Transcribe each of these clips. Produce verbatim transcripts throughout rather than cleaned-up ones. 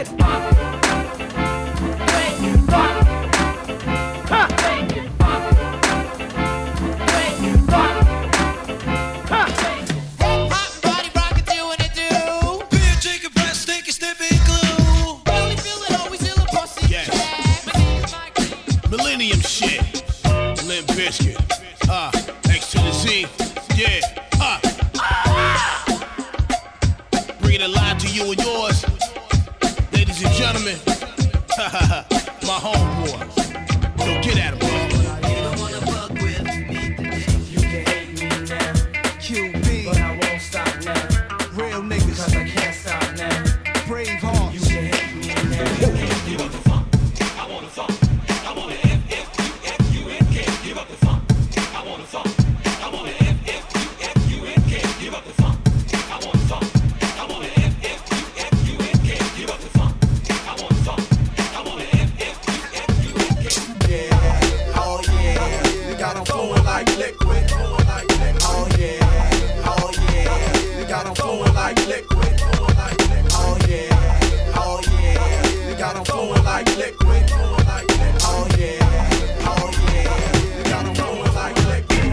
it pop. Make it pop. Ha. Make it pop. Make it pop. Ha. Hot body rocket doing it do. Beer drinking breast stinking snipping glue. Belly feeling always ill and pussy. Yeah. Millennium shit. Limp Bizkit. Uh, X to the Z. Yeah. Uh. Bringing it live to you and yours. Ladies and gentlemen. My homeboy. Yo, get at him, bro. You don't wanna fuck with me. You can hate me now. Q B, but I won't stop now. Real niggas, cause I can't stop now. Brave heart, you can hate me now. Give up the funk, I want the funk. I want the F F U F U N K. Give up the funk, I want the funk. I want the F F U F U N K. Give up the funk, I want the funk. I want the F F U F U N K. Give up the funk, I want the funk. I want the F F U F U N K. Yeah, oh yeah, they got them flowing like liquid. Oh yeah, oh yeah, they got them flowing like liquid. Oh yeah, oh yeah, they got them flowing like liquid. Oh yeah, oh yeah, they got them flowing like liquid.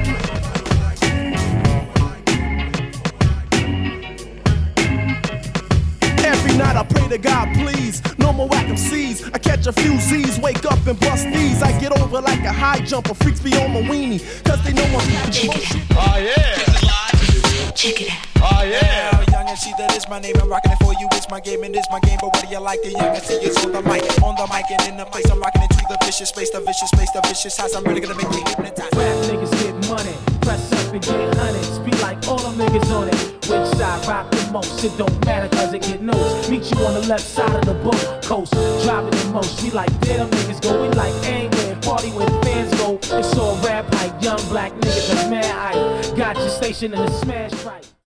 Every night I pray to God, please, no more whack M Cs. I catch a few Z's, wake up and bust these. I get over like a high jumper, freaks be on my weenie, cause they know I'm Check it out. Oh, yeah. Check it out. Oh, yeah. Now, young and see that is my name. I'm rocking it for you. It's my game and it's my game. But what do you like? The young and see it's on the mic, on the mic and in the place. I'm rocking into the vicious space, the vicious space, the vicious house. I'm really gonna make you hypnotize. Rap niggas get money, press up and get hundreds. Be like all them niggas on it. Which side rock the most? It don't matter cause it get notes. Meet you on the left side of the boat coast. Driving the most. We like damn niggas go. We like anywhere. Party when fans go. It's all rap hype. Young black niggas that's mad hype. Got your station in the smash right.